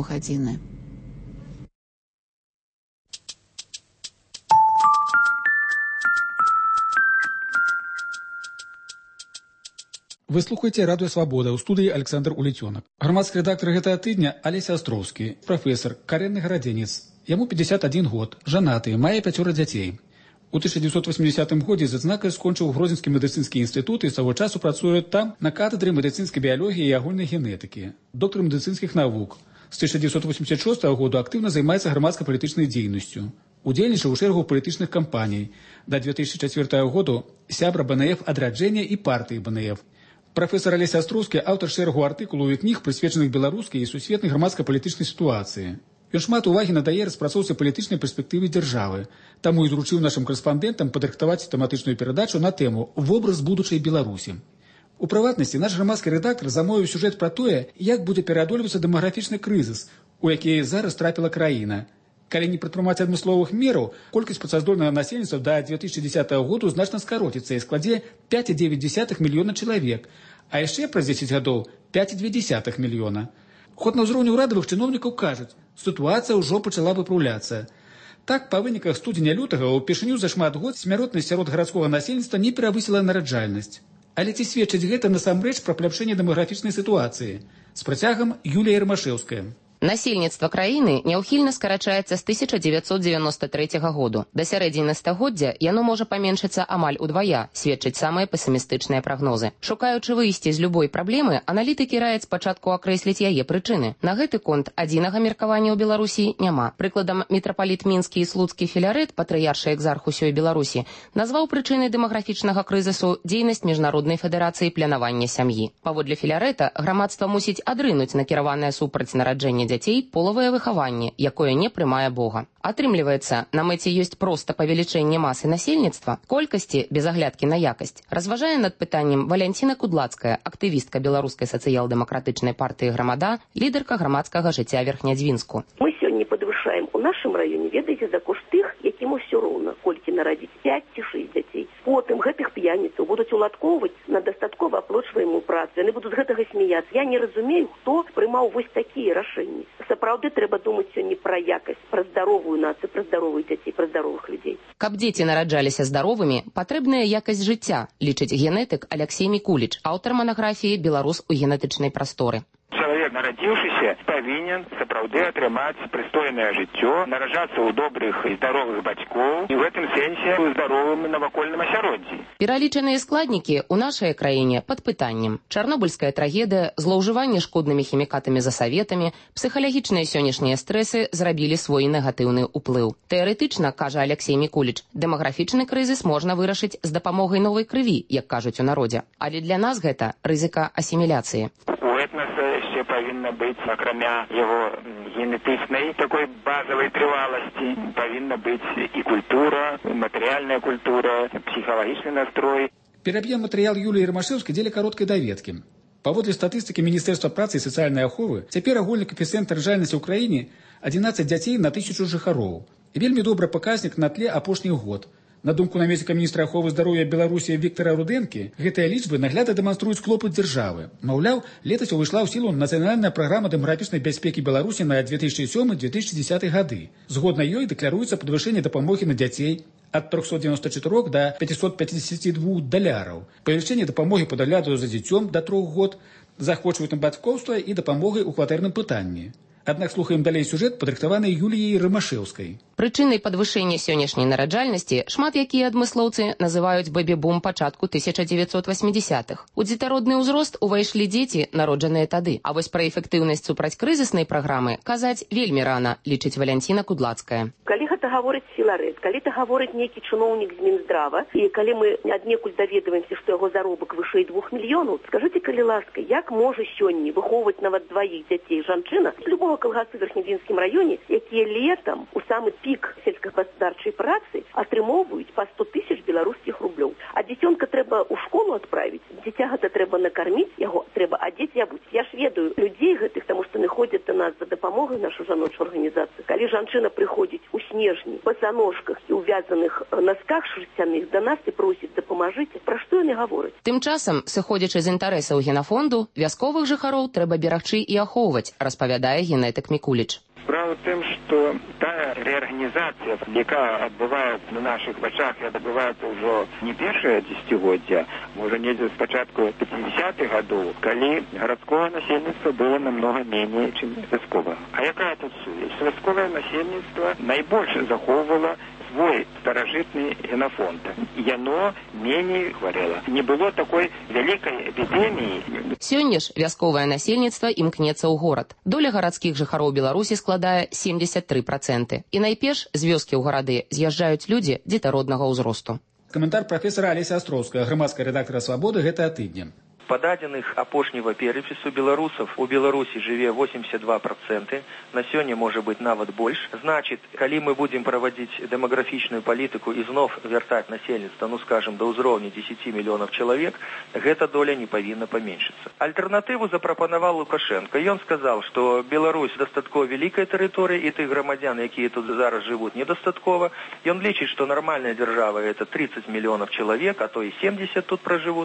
паўгадзіны. Вы слухаеце радыё «Свабода», ў студыі Александр Улетёнак. Грамадскі рэдактар гэтага тыдня Алеся Астроўскі, прафесар, карэнны гарадзенец. Яму 51 год, жанаты, мае 5 дзяцей. У 1980 годзе з адзнакай скончыў Гродзенскі медыцынскі інстытут і з таго часу працуе там на кафедры медыцынскай біялогіі і агульнай генетыкі. Доктар медыцынскіх навук. З 1986 года актыўна займаецца грамадска-палітычнай дзейнасцю. Удзельнічаў у шэрагу палітычных кампаній. Да 2004 году сябра БНФ «Адраджэння» і партыі БНФ. Прафесар Алеся Астроўскі аўтар шэрагу артыкулаў і кніг, прысвечаных беларускай і сусветнай грамадска-палітычнай сітуацыі. Ён шмат увагі надае распрацоўцы палітычнай перспектывы дзяржавы. Таму і даручыў нашым карэспандэнтам падрыхтаваць тэматычную перадачу на тэму «Вобраз будучай Беларусі». У прыватнасці, наш грамадскі рэдактар замовіў сюжэт пра тое, як будзе пераадольвацца дэмаграфічны крызіс, у які зараз трапіла краіна. Калі не прадпрымаць адмысловых мераў, колькасць працаздольнага насельніцтва да 2010 году значна скароціцца і складзе 5,9 мільёна чалавек, а яшчэ праз 10 гадоў 5,2 мільёна. Хоць на ўзроўні ўрадавых чыноўнікаў кажуць, сітуацыя ўжо пачала выпраўляцца. Так, па выніках студзеня-лютага ўпершыню за шмат год смяротнасць сярод гарадскога насельніцтва не перавысіла нараджальнасць. Але ці сведчыць гэта насамрэч пра паляпшэнне дэмаграфічнай сітуацыі? З працягам Юлія Ромашэўская. Насельніцтва краіны няўхільна скарачаецца з 1993 году. Да сярэдзіны стагоддзя яно можа паменшыцца амаль удвая, сведчаць самыя песімістычныя прагнозы. Шукаючы выйсце з любой праблемы, аналітыкі раяць спачатку акрэсліць яе прычыны. На гэты конт адзінага меркавання ў Беларусі няма. Прыкладам, мітрапаліт мінскі і слуцкі Філарэт, патрыяршы экзарх усёй Беларусі, назваў прычынай дэмаграфічнага крызісу дзейнасць Міжнароднай федэрацыі планавання сям'і. Паводле Філарэта, грамадства мусіць адрынуць накіраванае супраць нараджэння дзяцей полавае выхаванне, якое не прымае Бога. Атрымліваецца, на мэце ёсць проста павелічэнне масы насельніцтва, колькасці без аглядкі на якасць. Разважае над пытаннем Валянціна Кудлацкая, актывістка беларускай сацыял-дэмакратычнай партыі «Грамада», лідарка грамадскага жыцця Верхнядзвінску. Мы сёння падвышаем у нашым раёне, ведаеце, за кошт тых, якім усё роўна, колькі нарадзіць 5 ці 6 дзяцей. Потым гэтых п'яніцаў будуць уладкоўваць на дастаткова аплочваемую працу. Яны будуць з гэтага смяяцца. Я не разумею, хто прымаў вось такія рашэнні. Сапраўды трэба думаць сёння пра якасць, пра здаровую нацыю, пра здаровых дзяцей, пра здаровых людзей. Каб дзеці нараджаліся здаровымі, патрэбная якасць жыцця, лічыць генетык Алексей Мікуліч, аўтар манаграфіі «Беларус у генетычнай прасторы». Чалавек, нарадзіўшыся, павінен сапраўды атрымаць прыстойнае жыццё, нараджацца ў добрых і здаровых бацькоў і ў гэтым сэнсе ў здаровым навакольным асяроддзі. Пералічаныя складнікі ў нашай краіне пад пытаннем. Чарнобыльская трагедыя, злоўжыванне шкоднымі хімікатамі за саветамі, псіхалагічныя сённяшнія стрэсы зрабілі свой негатыўны ўплыў. Тэарэтычна, кажа Алексей Мікуліч, дэмаграфічны крызіс можна вырашыць з дапамогай новай крыві, як кажуць у народзе. Але для нас гэта рызыка асіміляцыі. У этнаса яшчэ павінна быць, акрамя яго генетычнай такой базавай трываласці, павінна быць і культура, матэрыяльная культура, псіхалагічны настрой. Пераб'ем матэрыял Юліі Ромашэўскай дзеля кароткай даведкі. Паводле статыстыкі Міністэрства працы і сацыяльнай аховы, цяпер агульны каэфіцыент нараджальнасці ў краіне 11 дзяцей на 1000 жыхароў. І вельмі добры паказнік на тле апошніх год. На думку намесніка міністра аховы здароўя Беларусі Віктара Рудэнкі, гэтыя лічбы наглядна дэманструюць клопат дзяржавы. Маўляў, летась увайшла ў сілу нацыянальная праграма дэмаграфічнай бяспекі Беларусі на 2007-2010 гады. Згодна ёй дэкларуецца падвышэнне дапамогі на дзяцей ад 394 до 552 даляраў, павелічэнне дапамогі па дагляду за дзіцём да 3 год, заахвочваюць на бацькоўства і дапамогай у кватэрным пытанні. Аднак слухаем далей сюжэт, падрыхтаваны Юліяй Ромашэўскай. Прычынай падвышэння сённяшняй нараджальнасці шмат якія адмыслоўцы называюць бэбі-бум пачатку 1980-х. У дзетародны ўзрост увайшлі дзеці, народжаныя тады. А вось пра эфектыўнасць супрацькрызіснай праграмы казаць вельмі рана, лічыць Валянціна Кудлацкая. Калі гэта гаворыць Філарэт, калі гэта гаворыць нейкі чыноўнік з Мінздрава, і калі мы аднекуль даведваемся, што яго заробак вышэй 2 мільёнаў, скажыце, калі ласка, як можа сёння выхоўваць нават 2 дзяцей жанчына з любого калгасу в Верхнядзінскім раёне, якія летам у самы пік сельскагаспадарчай працы атрымоўваюць па 100 000 беларускіх рублёў. А дзіцёнка трэба ў школу адправіць, дзіця гэта трэба накарміць, яго трэба адзець і абуць. Я ж ведаю людзей гэтых, таму што яны прыходзяць да нас за дапамогай нашу жаночую арганізацыю, калі жанчына прыходзіць у снежні, басаножках і ў вязаных носках шерстяных да нас і просіць дапамажыце, пра што яны гавораць? Тым часам, сыходзячы з інтарэсаў генафонду, вясковых жыхароў трэба берагчы і ахоўваць, распавядае генетык Мікуліч. Справа в тым, што та рэарганізацыя, яка адбываецца на нашых вачах і адбываецца ўжо не першае дзесяцігоддзя, можа недзе з пачатку 50-х гадоў, калі гарадское насельніцтва было намного меней, чым вясковае. А якая тут сувязь? Вясковае насельніцтва найбольш захоўвала свой старажытны генафонд. Яно меней хварэла. Не было такой вялікай эпідэміі. Сёння ж вясковае насельніцтва імкнецца ў горад. Доля гарадскіх жыхароў Беларусі складае 73%. І найперш з вёскі ў гарады з'язджаюць людзі дзетароднага ўзросту. Каментар прафесара Алеся Астроўская, грамадская рэдактара «Свабоды» гэтага тыдня. Па дадзеных апошняга перапісу беларусаў у Беларусі жыве 82%, на сёння можа быць нават больш. Значит, калі мы будзем правадзіць дэмаграфічную палітыку і знов вяртаць насельніцтва, скажем, да ўзроўня 10 мільёнаў чалавек, гэта доля не павінна паменшыцца. Альтэрнатыву запрапанаваў Лукашенко. Ён сказаў, што Беларусь дастаткова вялікая тэрыторыя і тых грамадзян, якія тут зараз жывуць, недастаткова. Ён лічыць, што нармальная дзяржава это 30 мільёнаў чалавек, а то і 70 тут проживут.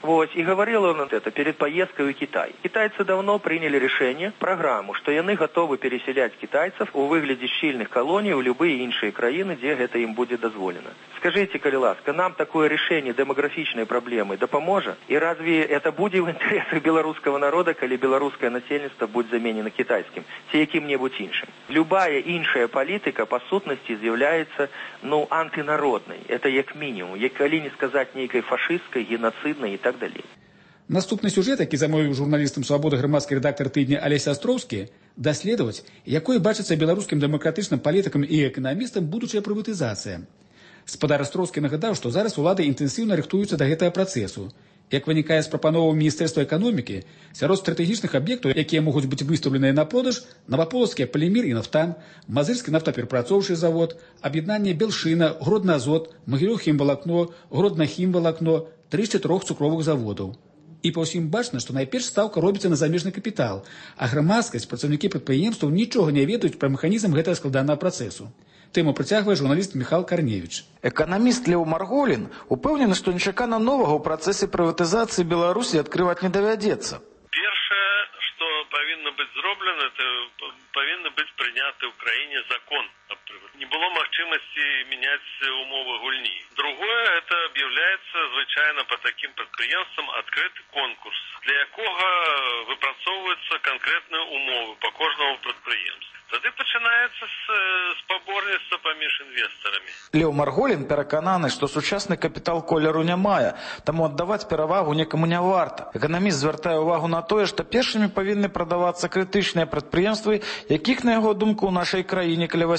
И говорил он это перед поездкой в Китай. Китайцы давно приняли решение, программу, что яны готовы переселять китайцев у выгляде щільных колоний в любые іншыя краіны, где это им будет дозволено. Скажите, калі ласка, нам такое решение демографичной проблемы допоможет? И разве это будет в интересах белорусского народа, калі белорусское насельніцтва будет заменено китайским, ці якім-небудзь іншым? Любая іншая политика по сутности з'является, антинародной. Это як минимум, калі не сказать нейкой фашистской, геноцидной и так далее. Наступны сюжет, які замовіў журналістам «Свабоды» грамадскі рэдактар тыдня Алеся Астроўскі, даследаваць, якой бачыцца беларускім дэмакратычным палітыкам і эканамістам будучая прыватызацыя. Спадар Астроўскі нагадаў, што зараз улады інтэнсіўна рыхтуюцца да гэтага працэсу. Як вынікае з прапановаў Міністэрства эканомікі, сярод стратэгічных аб'ектаў, якія могуць быць выстаўленыя на продаж, Новаполацкія Полімер і Нафтан, Мазырскі нафтаперапрацоўчы завод, аб'яднанне Белшына, Гродна-Азот, Магілёў-хімвалакно, Гродна-хімвалакно, 3-4 цукровых заводаў. І па ўсім бачна, што найперш стаўка робіцца на замежны капітал, а грамадскасць, працаўнікі прадпрыемстваў нічога не ведаюць пра механізм гэтага складанага працэсу. Тэму працягвае журналіст Міхал Карневіч. Эканаміст Леў Марголін упэўнены, што нечакана новага ў працэсе прыватызацыі Беларусі адкрываць не давядзецца. Першае, што павінна быць зроблена, это павінны быць прыняты ў краіне закон аб прыватызацыі. Не было магчымасці мяняць умовы гульні. Другое, это объявляется звычайно по таким предприятиям открытый конкурс, для якога выпрацоўваюцца конкретные умовы по кожному предприятию. Тады пачынаецца спаборніцтва паміж інвестарамі. Леў Марголін перакананы, што сучасны капітал колеру не мае, таму аддаваць перавагу некаму не варта. Эканаміст звяртае ўвагу на тое, што першымі павінны прадавацца крытычныя прадпрыемствы, якіх, на яго думку, у нашай краіне каля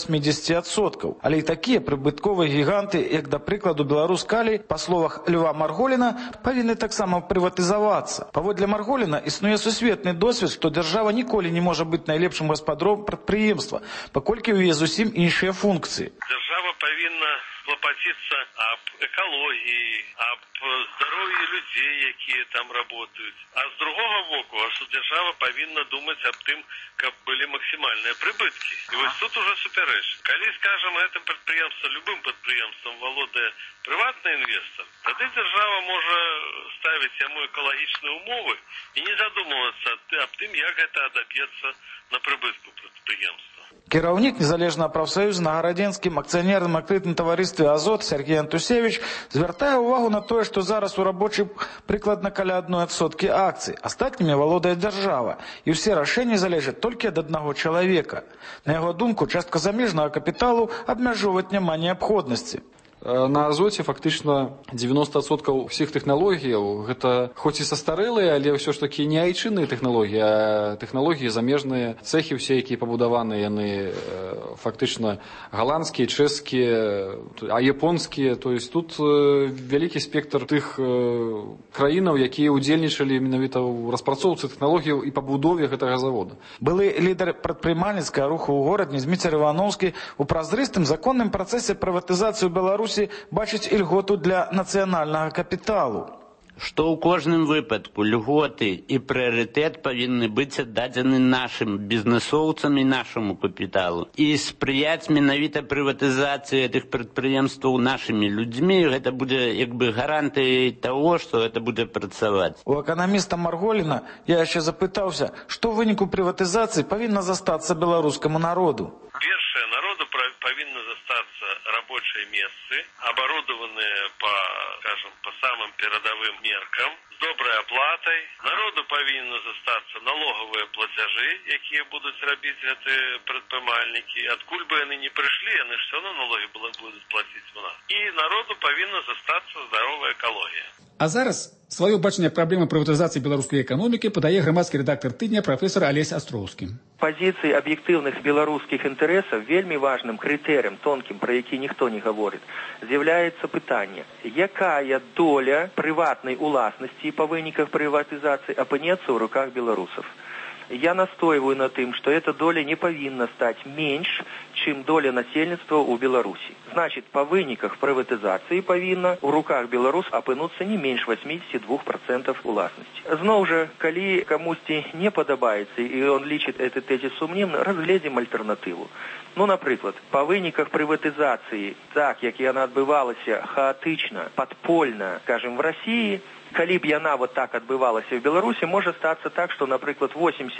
80%. Але і такія прыбытковыя гіганты, як, да прыкладу, Беларускалі, па словах Льва Марголіна, павінны таксама прыватызавацца. Паводле Марголіна існуе сусветны досвед, што дзяржава ніколі не можа быць найлепшым гаспадаром прадпрыемства, паколькі ў яе зусім іншыя функцыі. Дзяржава павінна клапаціцца аб экалогіі, аб здароўі людзей, якія там работаюць. А з другога боку, дзяржава павінна думаць аб тым, каб былі максімальныя прыбыткі. І вось тут уже супярэч. Калі, скажем, гэтым прадпрыемствам, любым прадпрыемствам валодае прыватны інвестор, тады дзяржава можа ставіць яму экалагічныя умовы і не задумвацца аб тым, як гэта адаб'ецца на прыбытку прадпрыемства. Кіраўнік незалежнага прафсаюза на гарадзенскім акцыянерным адкрытым таварыстве «Азот» Сергей Антусевич звяртае ўвагу на тое, што зараз у рабочай прыкладна каля 1% акцый. Астатнімі валодае дзяржава, і ўсе рашэнні залежаць толькі ад аднаго чалавека. На яго думку, частка замежнага капіталу абмяжоўваць няма неабходнасці. На Азоце фактычна 90% ўсіх тэхналогіяў гэта хоць і састарэлыя, але ўсё ж такі не айчынныя тэхналогіі, а тэхналогіі замежныя. Цэхі ўсе, якія пабудаваны, яны фактычна галандскія, чэшскія, а японскія. То есть тут вялікі спектр тых краінаў, якія ўдзельнічалі менавіта ў распрацоўцы тэхналогіяў і пабудове гэтага завода. Былы лідар прадпрымальніцкага руху ў горадні Зміцер Івановскі у празрыстым законным працэсе прыватызацыі Беларусі бачыць ільготу для нацыянальнага капіталу. што ў кожным выпадку льготы і прыярытэт павінны быць аддадзены нашым бізнэсоўцам і нашаму капіталу. І спрыяць менавіта прыватызацыі гэтых прадпрыемстваў нашымі людзьмі, гэта будзе як бы гарантыяй таго, што гэта будзе працаваць. У эканаміста Марголіна я яшчэ запытаўся, што ў выніку прыватызацыі павінна застацца беларускаму народу. Першае, народу павінны застацца рабочие месцы, оборудованные по самым передовым меркам, с доброй оплатой. Народу павінны застацца налоговые платежи, якія будуць рабіць гэтыя прадпрымальнікі. Адкуль бы яны не прыйшлі, яны ж все равно налоги будуць плаціць у нас. І народу павінна застацца здаровая экалогія. А зараз сваё бачанне праблемы прыватызацыі беларускай эканомікі падае грамадскі рэдактар тыдня прафесор Алесь Астроўскі. Пазіцыі аб'ектыўных беларускіх інтарэсаў вельмі важным крытэрыем, тонкім, пра які ніхто не гаворыць, з'яўляецца пытанне, якая доля прыватнай уласнасці па выніках прыватызацыі апынецца ў руках беларусаў. Я настойваю на тым, что эта доля не павінна стаць менш, чым доля насельніцтва ў Беларусі. Значит, па выніках прыватызацыі павінна ў руках беларус апынуцца не менш 82% уласнасці. Зноў жа, калі камусьці не падабаецца і он лічыць этот тезіс сумневным, разгледзім альтэрнатыву. Ну, напрыклад, па выніках прыватызацыі, так, як яна адбывалася хаатычна, падпольна, скажем, в Расіі, калі б яна вот так адбывалася в Беларусі, можа стацца так, што, напрыклад,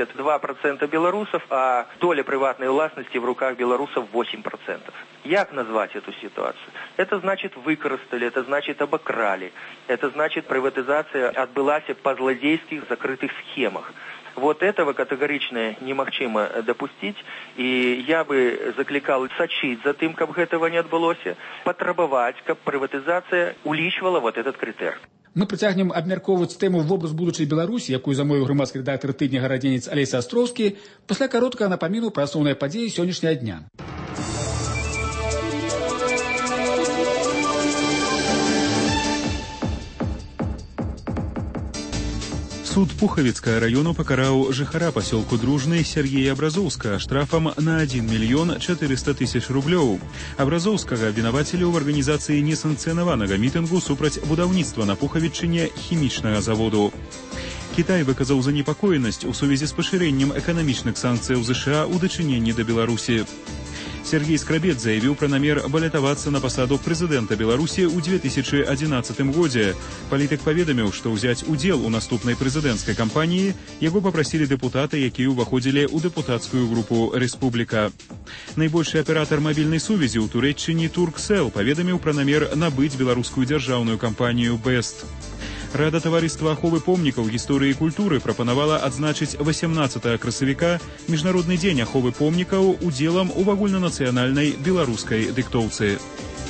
82% беларусаў, а доля прыватнай уласнасці в руках беларусаў 8%. Як назвать эту ситуацию? Это значит выкарыстали, это значит обокрали, это значит приватизация отбылась по злодейских закрытых схемах. Вот этого категорично немагчыма допустить, и я бы закликал сачыць за тым, каб гэтага не адбылося, патрабаваць, каб прыватызацыя улічвала вот этот крытэр. Мы працягнем абмяркоўваць тэму вобраз будучай Беларусі, якую замовіў грамадскі рэдактар тыдня гарадзенец Алесь Астроўскі, пасля кароткага напаміну пра асноўныя падзеі сённяшняга дня. Суд Пухавіцкага району пакараў жыхара пасёлку Дружны Сергея Абразоўскага штрафам на 1 мільён 400 тысяч рублёў. Абразоўскага абвінавацілі ў арганізацыі несанкцыянаванага мітынгу супраць будаўніцтва на Пухавічыне хімічнага заводу. Кітай выказаў занепакоенасць у сувязі з пашырэннем эканамічных санкцыяў ЗША ў дачыненні да Беларусі. Сергей Скрабец заявіў пра намер балятавацца на пасаду прэзідэнта Беларусі ў 2011 годзе. Палітык паведаміў, што ўзяць удзел у наступнай прэзідэнцкай кампаніі яго папрасілі дэпутаты, якія ўваходзілі ў дэпутацкую групу «Рэспубліка». Найбольшы аператар мабільнай сувязі ў Турэччыне Турксел паведаміў пра намер набыць беларускую дзяржаўную кампанію «Бэст». Рада таварыства аховы помнікаў гісторыі і культуры прапанавала адзначыць 18 красавіка міжнародны дзень аховы помнікаў удзелам у агульнанацыянальнай беларускай дыктоўцы.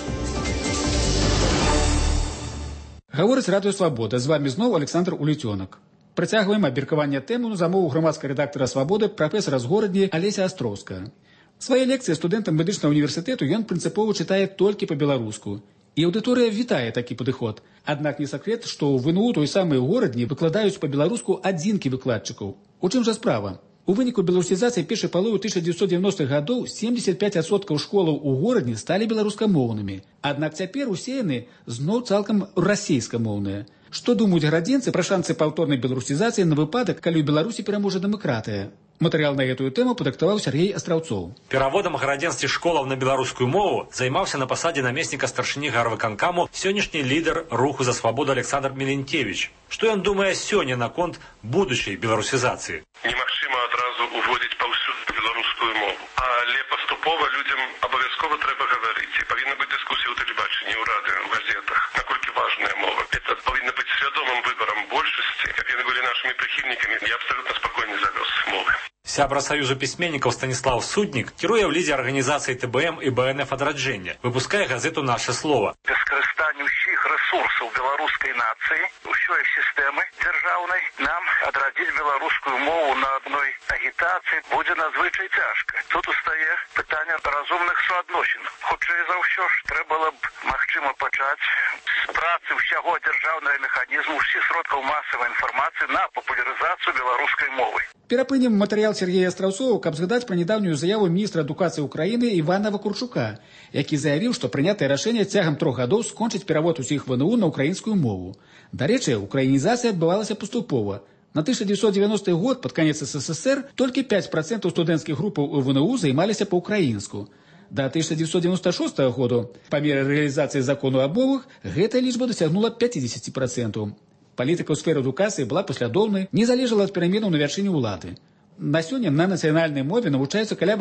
Гаворыць Радыё Свабода. З вамі зноў Александр Уліцёнак. Працягваем абмеркаванне тэмы на замову грамадскага рэдактара Свабоды прафесара з горадні Алеся Астроўскага. Свае лекцыі студэнтам медычнага універсітэту ён прынцыпова чытае толькі па-беларуску. І аўдыторыя вітае такі падыход. Аднак не сакрэт, што ў ВНУ той самай горадні выкладаюць па-беларуску адзінкі выкладчыкаў. У чым жа справа? У выніку беларусізацыі першай паловы 1990-х гадоў 75% школаў у горадні сталі беларускамоўнымі. Аднак цяпер усе яны зноў цалкам расейскамоўныя. Што думаюць гарадзенцы пра шансы паўторнай беларусізацыі на выпадак, калі ў Беларусі пераможа дэмакратыя? Матэрыял на гэтую тэму падрыхтаваў Сергей Астраўцоў. Пераводам гарадзенскіх школаў на беларускую мову займаўся на пасадзе намесніка старшыні гарвыканкаму сённяшні лідар руху за свабоду Александр Меленкевич. Што ён думае сёння наконт будучай беларусізацыі? Немагчыма адразу уводзіць паўсюдна беларускую мову, але паступова людзям абавязкова трэба гаварыць. Павінна быць дыскусія ў тэлебачанні, ў радыё, ў газетах, наколькі важная мова. Это павінна быць свядомым выбарам большасці, каб яны былі нашымі прыхільнікамі. Я абсалютна спакойны за лёс мовы. Сябра Саюзу пісьменнікаў Станіслав Суднік кіруе ў лідзе арганізацыі ТБМ і БНФ адраджэння. Выпускае газету «Наша слово». Без скарыстання ўсіх рэсурсаў беларускай нацыі, ўсёй сістэмы дзяржаўнай, нам адрадзіць беларускую мову на адной агітацыі будзе надзвычай цяжка. Тут устае пытанне разумных суадносін. Хутчэй за ўсё ж трэба б, магчыма, пачаць з працы ўсяго дзяржаўнага механізму, ўсіх сродкаў масавай інфармацыі на папулярызацыю беларускай мовы. Перапынем матэрыял Сергея Астраўцова, каб згадаць пра нядаўнюю заяву міністра адукацыі ўкраіны Івана Вакурчука, які заявіў, што прынятае рашэнне цягам 3 гадоў скончыць перавод усіх ВНУ на ўкраінскую мову. Дарэчы, украінізацыя адбывалася паступова. На 1990 год, пад канец СССР, толькі 5% студэнцкіх групаў у ВНУ займаліся па-ўкраінску. До 1996 году, па меры рэалізацыі закону аб мовах, гэтая лічба дасягнула 50%. Палітыка ў сферы адукацыі была паслядоўнай, не залежала ад пераменаў на вяршыні ўлады. На сёння на нацыянальнай мове навучаюцца каля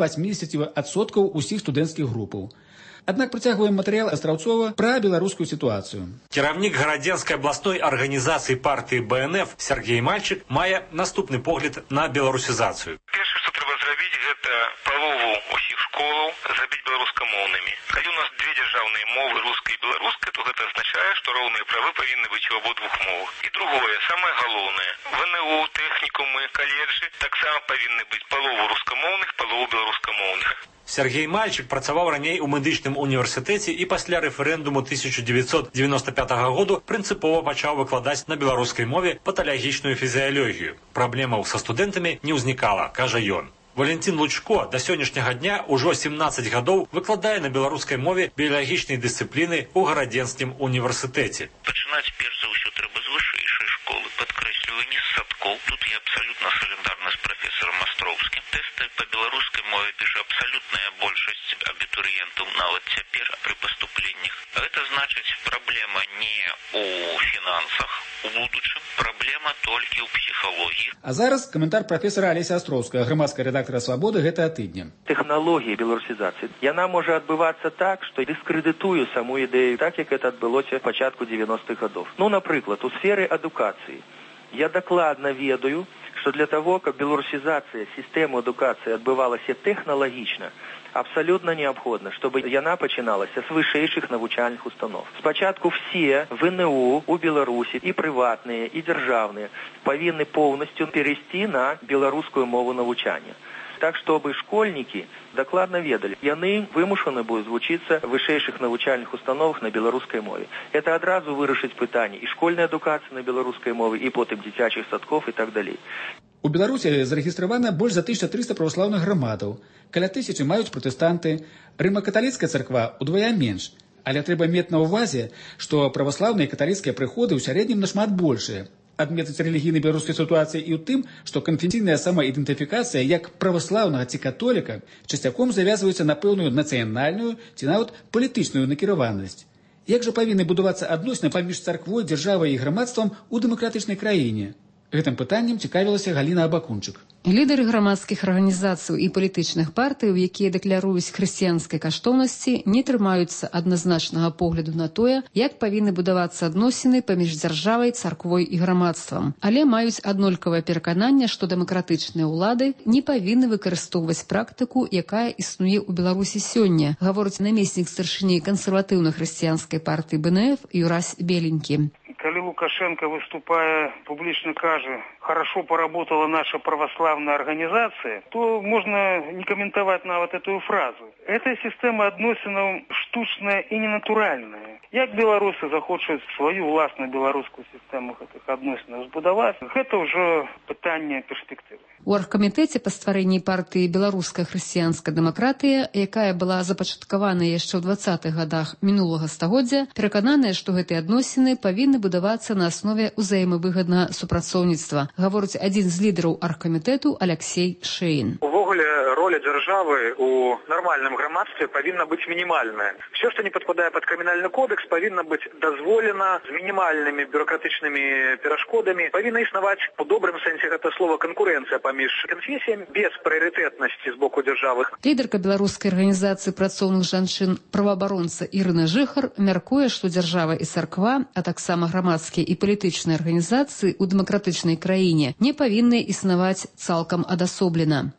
80% усіх студэнцкіх групаў. Аднак працягваем матэрыял Астраўцова пра беларускую сітуацыю. Кіраўнік Гарадзенскай абласной арганізацыі партыі БНФ Сергей Мальчык мае наступны погляд на беларусізацыю. Першае, што трэба зрабіць, гэта палову ўсіх школаў зрабіць беларускамоўнымі. Калі у нас две дзяржаўныя мовы, руская і беларуская, то гэта азначае, што роўныя правы павінны быць у абодвух мовах. І другое, самае галоўнае, ВНУ, тэхнікумы, каледжы таксама павінны быць палову рускамоўных, палову беларускамоўных. Сергей Мальчык працаваў раней у медычным універсітэце і пасля рэферэндуму 1995 году прынцыпова пачаў выкладаць на беларускай мове паталагічную фізіялогію. Праблемаў са студэнтамі не ўзнікала, кажа ён. Валентин Лучко да сённяшняга дня ўжо 17 гадоў выкладае на беларускай мове біялагічнай дысцыпліны ў Гарадзенскім універсітэце. Пачынаць перш за ўсё трэба з вышэйшай школы, падкрэсліваю, не з садкоў. Тут я абсалютна салідарна з прафесарам Астроўскім. Тэсты па беларускай мове піша абсалютная большасць абітурыентаў нават цяпер пры паступленнях. Гэта значыць, праблема не ў фінансах у будучым, праблема толькі ў псіхалогіі. А зараз каментар прафесара Алеся Астроўскага, грамадскага рэдактара «Свабоды» гэтага тыдня. Тэхналогія беларусізацыі, яна можа адбывацца так, што дыскрэдытуе саму ідэю, так як гэта адбылося пачатку 90-х гадоў. Ну, напрыклад, у сферы адукацыі. Я дакладна ведаю, што для того, каб беларусізацыя сістэмы адукацыі адбывалася тэхналагічна, абсолютно необходимо, чтобы яна пачыналася с вышэйшых навучальных установ. Спачатку все ВНУ у Беларуси, и приватные, и державные, повинны полностью перейти на белорусскую мову навучання. Так, чтобы школьники докладно ведали, яны вымушаны будут звучиться в вышэйшых навучальных установах на белорусской мове. Это одразу вырашыць пытанне и школьной адукации на белорусской мове, и потым дзіцячых садков и так далее. У Беларусі зарэгістравана больш за 1300 праваслаўных грамадаў. Каля 1000 маюць пратэстанты. Рыма-каталіцкая царква удвая менш. Але трэба мець на ўвазе, што праваслаўныя і каталіцкія прыходы ў сярэднім нашмат большыя. Адметыць рэлігійнай беларускай сітуацыі і ў тым, што канфесійная самаідэнтыфікацыя як праваслаўнага ці католіка часцяком завязваецца на пэўную нацыянальную ці нават палітычную накіраванасць. Як жа павінны будавацца адносіны паміж царквой, дзяржавай і грамадствам у дэмакратычнай краіне? Гэтым пытаннем цікавілася Галіна Абакунчык. Лідары грамадскіх арганізацый і палітычных партый, якія дэкляруюць хрысціянскай каштоўнасці, не трымаюцца адназначнага погляду на тое, як павінны будавацца адносіны паміж дзяржавай, царквой і грамадствам. Але маюць аднолькавае перакананне, што дэмакратычныя ўлады не павінны выкарыстоўваць практыку, якая існуе ў Беларусі сёння, гаворыць намеснік старшыні кансерватыўна-хрысціянскай партыі БНФ Юрась Беленькі. Коли Лукашенко, выступая, публично кажет, хорошо поработала наша православная организация, то можно не комментовать на вот эту фразу. Эта система адносінаў штучная и ненатуральная. Як белорусы захочуць свою власную белорусскую систему гэтых адносінаў збудаваць, гэта ўжо пытанне перспектывы. У аргкамітэце па стварэнні партыі «Беларуская хрысціянская дэмакратыя», якая была запачаткавана яшчэ ў 20-х гадах мінулага стагоддзя, перакананыя, што гэтыя адносіны павінны будавацца на аснове ўзаемавыгаднага супрацоўніцтва, гаворыць адзін з лідараў аргкамітэту Алексей Шейн. Увогуле, роля дзяржавы у нармальным грамадстве павінна быць мінімальная. Все, што не падпадае пад крымінальны кодекс, павінна быць дазволена з мінімальнымі бюрократычнымі перашкодамі. Павінна існаваць у добрым сэнсе гэта слова канкурэнцыя паміж канфесіямі без прыярытэтнасці з боку дзяржавы. Лідарка беларускай арганізацыі працоўных жанчын праваабаронца Ірына Жыхар мяркуе, што дзяржава і царква, а таксама грамадскія і палітычныя арганізацыі ў дэмакратычнай краіне не павінны існаваць цалкам адасоблена. Тое, што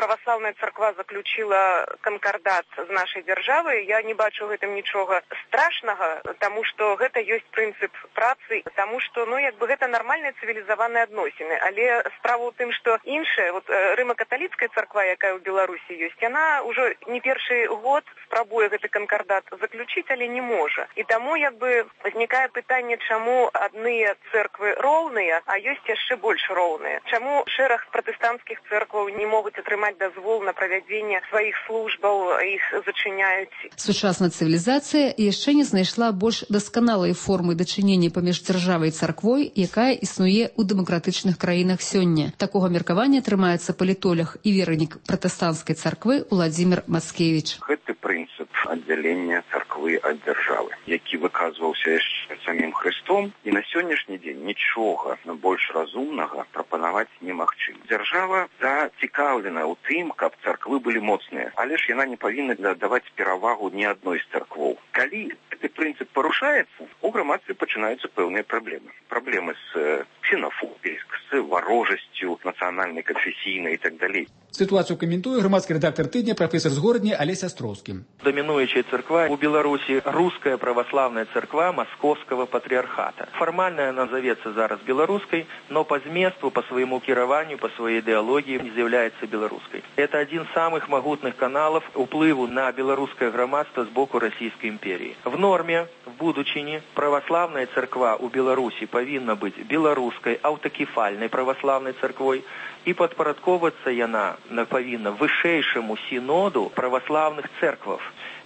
православная царква заключила канкардат з нашай дзяржавай, я не бачу гэтым нічога страшнага, таму што гэта ёсць прынцып працы, таму што гэта нармальныя цывілізаваныя адносіны. Але справа ў тым, што іншая, рыма-каталіцкая царква, якая ў Беларусі ёсць, яна ўжо не першы год спрабуе гэты канкардат заключыць, але не можа. І таму узнікае пытанне, чаму адныя цэрквы роўныя, а ёсць яшчэ больш роўныя. Чаму шэраг пратэстанцкіх цэркваў не могуць атрымаць дазвол на правядзенне сваіх службаў, іх зачыняюць. Сучасная цывілізацыя яшчэ не знайшла больш дасканалай формы дачынення паміж дзяржавай і царквой, якая існуе ў дэмакратычных краінах сёння. Такога меркавання трымаецца палітолог і вернік пратэстанцкай царквы Уладзімір Мацкевіч. Гэты прынцып аддзялення царквы ад дзяржавы, які выказваўся яшчэ самім Христом, і на сённяшні дзень нічога больш разумнага прапанаваць немагчыма. Дзяржава зацікаўлена ў тым, каб царквы былі моцныя, але ж яна не павінна даваць перавагу ні адной з царквоў. Калі гэты прынцып парушаецца, у грамадстве пачынаюцца пэўныя праблемы. Праблемы з ксенофобіяй, з варожасцю нацыянальнай, канфесійнай і так далей. Ситуацию комментует громадский редактор «Тыдня» профессор Згородня Олесь Островский. Доминующая церква у Беларуси русская православная церква Московского патриархата. Формально она зовется зараз белорусской, но по зместу, по своему кированию, по своей идеологии не является белорусской. Это один из самых могутных каналов уплыву на белорусское громадство с боку Российской империи. В норме, в будучине, православная церква у Беларуси повинна быть белорусской, автокефальной православной церквой, и подпарадковываться яна павінна вышэйшаму сіноду православных церкваў.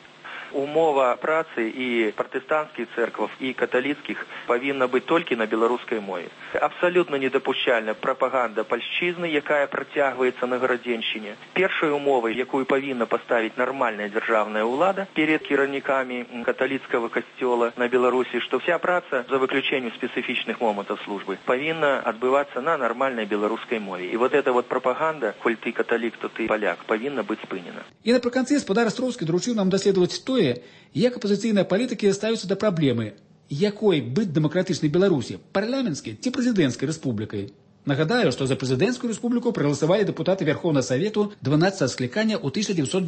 Умова працы і пратэстанцкіх церкваў і каталіцкіх павінна быць толькі на беларускай мове. Абсалютна недапушчальна прапаганда пальшчызны, якая працягваецца на гарадзеншчыне. Першай умовай, якую павінна паставіць нармальная дзяржаўная ўлада перед кіраўнікамі каталіцкага касцёла на Беларусі, што вся праца, за выключэннем спецыфічных момантаў службы, павінна адбывацца на нармальнай беларускай мове. І эта прапаганда, коль ты каталік, то ты паляк, павінна быць спынена. І напрыканцы гаспадар Астроўскі даручыў нам даследаваць тое, як апазіцыйныя палітыкі ставяцца да праблемы, якой быць дэмакратычнай Беларусі, парламенцкай ці прэзідэнцкай рэспублікай. Нагадаю, што за прэзідэнцкую рэспубліку прагаласавалі дэпутаты Верховнага Савету 12-го склікання ў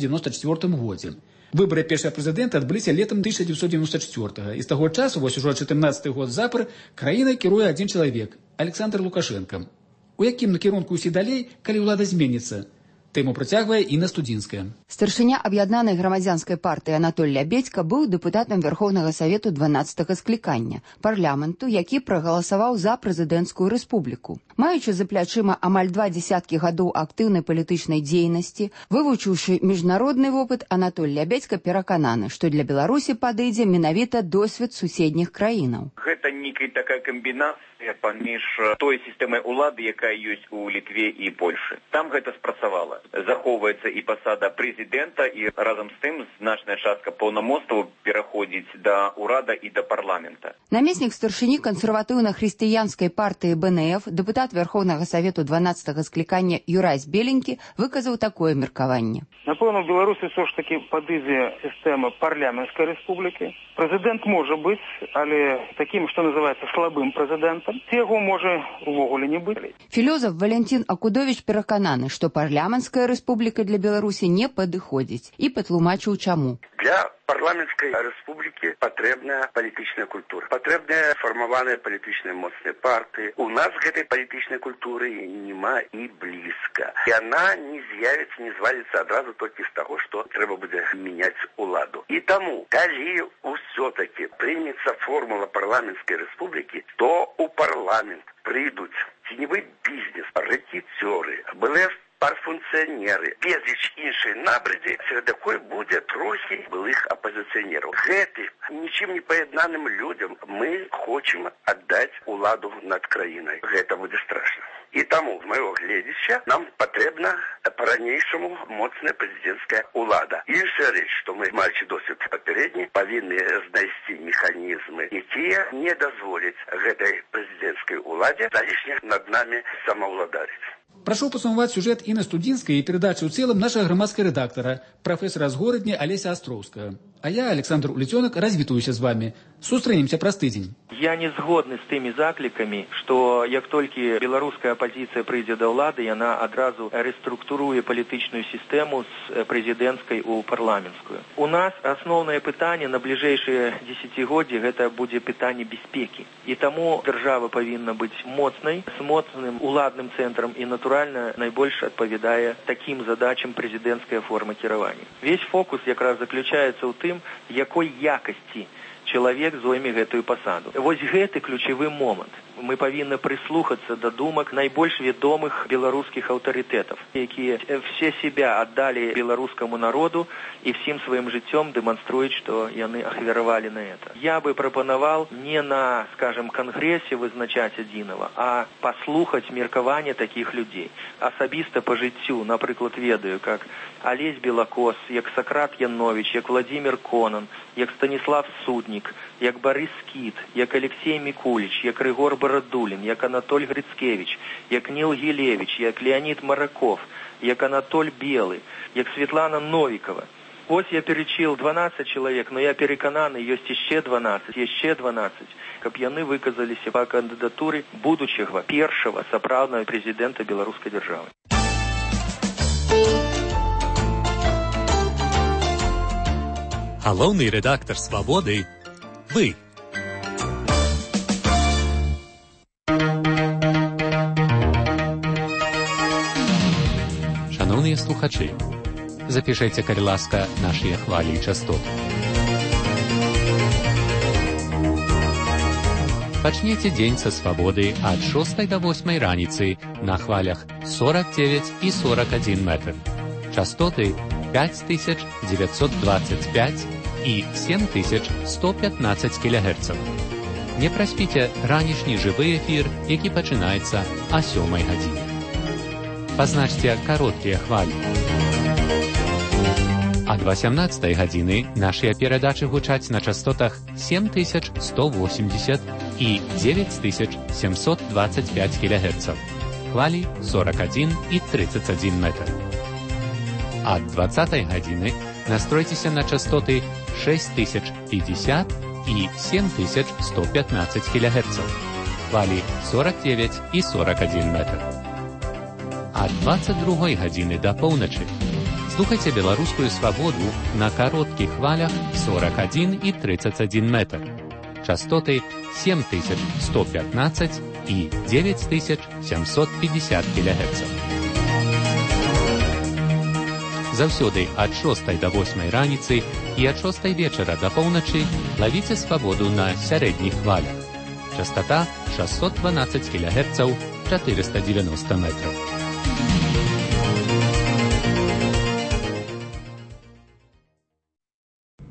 1994 годзе. Выбары першага прэзідэнта адбыліся летам 1994-го, і з таго часу, вось ужо 14-й год запар, краінай кіруе адзін чалавек – Александр Лукашенко. У якім накірунку ісці далей, калі ўлада зменіцца? Тэму працягвае Інна Студзінская. Старшыня аб'яднанай грамадзянскай партыі Анатоль Лябедзька быў дэпутатам Верховнага Савету 12-го склікання парламенту, які прагаласаваў за прэзідэнцкую рэспубліку. Маючы за плячыма амаль 20 гадоў актыўнай палітычнай дзейнасці, вывучыўшы міжнародны вопыт, Анатоль Лябедзька перакананы, што для Беларусі падыдзе менавіта досвед суседніх краінаў. Гэта некая такая камбінацыя паміж той сістэмай улады, якая ёсць у Літве і Польшы. Там гэта спрацавала. Захоўваецца і пасада прэзідэнта, і разам з тым значная частка паўнамоцтваў пераходзіць да ўрада і да парламента. Намеснік старшыні кансерватыўна-хрысціянскай партыі БНФ, дэпутат Верховнага Савету 12-го склікання Юрась Беленькі выказаў такое меркаванне. Напэўна, у Беларусі ўсё ж такі падыдзе сістэма парламенцкай рэспублікі. Прэзідэнт можа быць, але такім, што называецца, слабым прэзідэнтам. Яго можа увогуле не быць. Філёзаф Валентин Акудович перакананы, што парламенцкая рэспубліка для Беларусі не падыходзіць, і патлумачыў чаму. Для парламентской республики потребная политическая культура. Потребная формованная политическая моцная партия. У нас этой политической культуры нема и близко. И она не з'явится, не звалится одразу только из того, что треба будет менять уладу. И тому, коли все-таки примется формула парламентской республики, то у парламента придут теневой бизнес, рэкетёры, БЛФ, парфункцыянеры, безліч іншай набрыдзі, сярод якой будзе трохі былых апозіцыянераў. Гэтым нічым не паяднаным людям мы хочам аддаць уладу над краінай. Гэта будзе страшна. І таму, з майго гледзяча, нам патрэбна па-ранейшаму моцная прэзідэнцкая улада. Іншая рэч, што мы, маючы досвед папярэдні, павінны знайсці механізмы, якія не дазволяць гэтай прэзідэнцкай уладзе залішне над намі самаўладарыць. Прошу подсумовать сюжет Инны Студзінскай и передачу в целом нашего громадского редактора, профессора Згородня Олеся Островского. А я, Александр Улетёнок, развітуюся з вами. Сустрэнемся праз тыдзень. Я не згодны з тымі заклікамі, што як толькі беларуская апазіцыя прыйдзе да ўлады, яна адразу рэструктуруе палітычную сістэму з прэзідэнцкай у парламенцкую. У нас асноўнае пытанне на бліжэйшыя дзесяцігоддзі гэта будзе пытанне бяспекі. І таму дзяржава павінна быць моцнай, з моцным уладным цэнтрам і, натуральна, найбольш адпавядае такім задачам прэзідэнцкая форма кіравання. Весь фокус якраз заключаецца ў тым, якой якасці чалавек зойме гэтую пасаду. Вось гэты ключавы момант. Мы павінны прыслухацца да думак найбольш вядомых беларускіх аўтарытэтаў, якія все себя аддалі беларускаму народу і всім сваім жыццём дэманструюць, што яны ахвяравалі на это. Я бы прапанаваў не на, скажем, кангрэсе вызначаць адзінава, а паслухаць меркаванне такіх людзей. Асабіста па жыццю, напрыклад, ведаю, как Алесь Белакос, як Сакрат Янович, як Владимир Конан, як Станіслав Суднік, як Борис Скіт, як Алексей Мікуліч, як Рыгор Барадулін, як Анатоль Грицкевич, як Ніл Гілевич, як Леонид Мараков, як Анатоль Белы, як Светлана Новикова. Ось я перечил 12 человек, но я перекананы, есть еще 12, каб яны выказаліся па кандыдатуры будучага першага сапраўднага прэзідэнта беларускай дзяржавы. Галоўны рэдактар «Свабоды» – вы. Шановныя слухачы, запішайце, калі ласка, нашыя хвалі і частоты. Пачніце дзень са «Свабоды» ад 6 до 8 раніцы на хвалях 49 і 41 метр. Частоты 5925 і 7115 кГц. Не праспіце ранішні жывы эфір, які пачынаецца о 7 гадзіне. Пазначце кароткія хвалі. Ад 18 гадзіны нашыя перадачы гучаць на частотах 7180 і 9725 кГц. Хвалі 41 і 31 метр. Ад 20 гадзіны настройцеся на частоты 6050 і 7115 кГц. Хвалі 49 і 41 метр. Ад 22 гадзіны да поўначы слухайце беларускую «Свабоду» на кароткіх хвалях 41 і 31 метр. Частоты 7115 і 9750 кГц. Заўсёды ад 6 до 8 раніцы і ад 6 вечара да поўначы лавіце «Свабоду» на сярэдніх хвалях. Частота 612 кГц, 490 метров.